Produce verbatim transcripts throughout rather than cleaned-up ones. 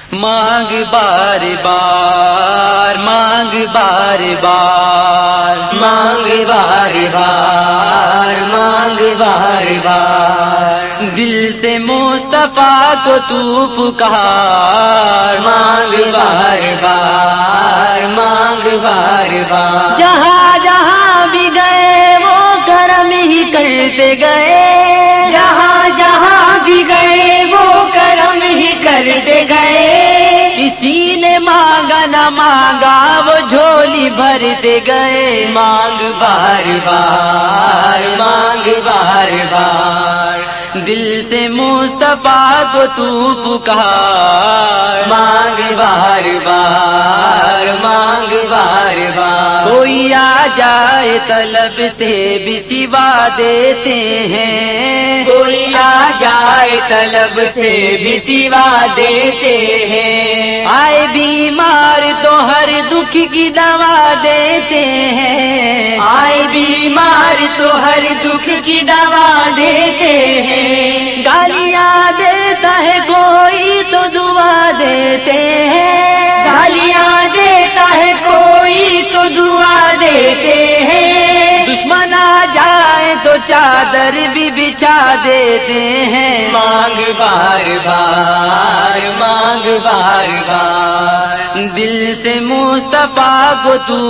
مانگ بار بار مانگ بار بار مانگ بار بار مانگ بار بار دل سے مصطفیٰ کو تو پکار مانگ بار بار مانگ بار بار جہاں جہاں بھی گئے وہ کرم ہی کرتے گئے جہاں جہاں بھی گئے وہ کرم ہی کرتے گئے کسی نے مانگا نہ مانگا وہ جھولی بھرتے گئے مانگ بار بار مانگ بار بار دل سے مصطفیٰ کو تو پکار مانگ بار بار مانگ بار بار کوئی آ جائے طلب سے بھی سوا دیتے ہیں کوئی آ جائے طلب سے بھی سوا دیتے ہیں آئے بیمار تو ہر دکھ کی دوا دیتے ہیں آئے بیمار تو ہر دکھ کی دوا دیتے ہیں گالیاں دیتا ہے کوئی تو دعا دیتے ہیں گالیاں دیتا ہے کوئی تو دعا دیتے ہیں دشمن آ جائے تو چادر بھی بچھا دیتے ہیں مانگ بار بار مانگ بار بار دل سے مصطفیٰ کو تو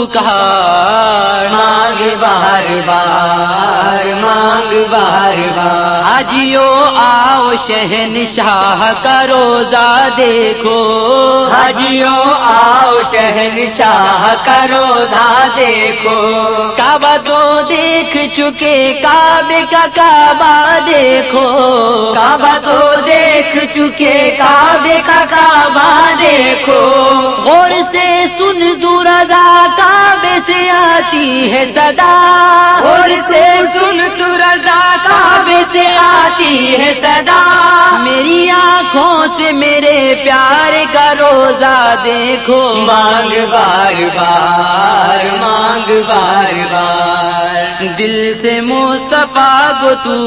پکار مانگ بار بار مانگ بار بار حاجیو آؤ شہنشاہ کا روزہ دیکھو حاجیو آؤ شہنشاہ کا روزہ دیکھو کعبہ تو دیکھ چکے کعبے کا کعبہ دیکھو کعبہ تو دیکھ چکے کعبے کا کعبہ دیکھو غور سے سن درزا کعبے سے آتی ہے صدا غور سے سن تو رضا کعبے سے آتی ہے صدا میری آنکھوں سے میرے پیارے کا روزہ دیکھو مانگ بار بار مانگ بار بار دل سے مصطفیٰ کو تو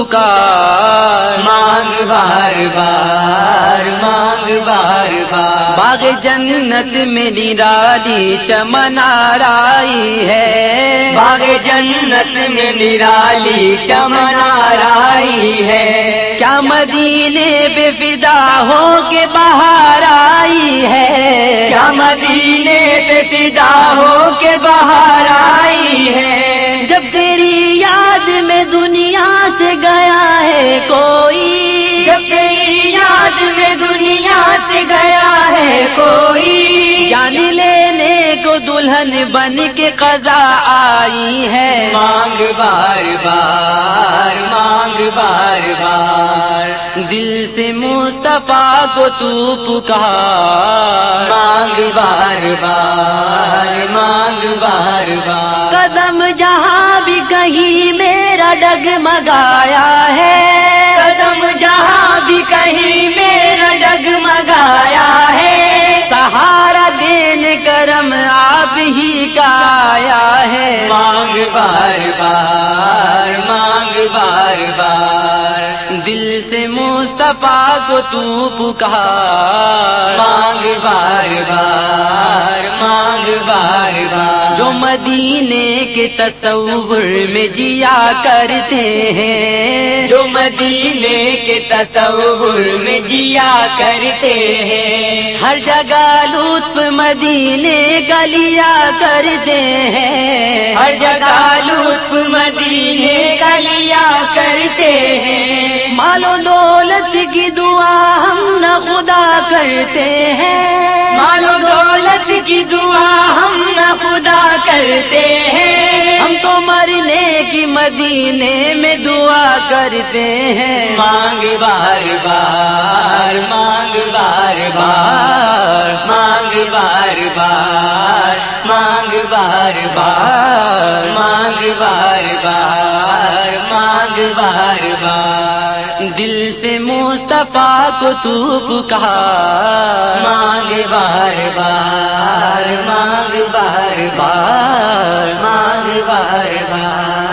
پکار مانگ بار بار مانگ بار بار باغ جنت میں نرالی چمن آرائی ہے باغ جنت میں نرالی چمن آرائی ہے کیا مدینے پہ فدا ہو کے باہر آئی ہے کیا مدینے پہ فدا ہو کے باہر آئی ہے جب تیری یاد میں دنیا سے گیا ہے کوئی جب تیری یاد میں دنیا سے گیا ہے کوئی جان لینے کو دلہن بن کے قضا آئی ہے مانگ بار بار مانگ بار بار دل سے مصطفیٰ کو تو پکار مانگ بار بار مانگ بار بار قدم جہاں بھی کہیں میرا ڈگمگایا ہے قدم جہاں بھی کہیں میرا ڈگمگایا ہے سہارا دین کرم آپ ہی کا آیا ہے مانگ بار بار مانگ بار بار دل سے مصطفیٰ کو تو پکار مانگ بار بار مانگ بار بار جو مدینے کے تصور میں جیا کرتے ہیں جو مدینے کے تصور میں جیا کرتے ہیں ہر جگہ لطف مدینے کا لیا کرتے ہیں ہر جگہ لطف مدینے کا لیا کرتے ہیں مال و دولت کی دعا ہم نہ خدا کرتے ہیں مال و دولت کی دعا ہم نہ خدا کرتے ہیں ہم تو مرنے کی مدینے میں دعا کرتے ہیں مانگ بار بار مانگ بار بار مانگ بار بار مانگ بار بار مانگ بار بار مانگ بار بار دل سے مصطفیٰ کو تو پکار مانگ بار بار مانگ بار بار مانگ بار بار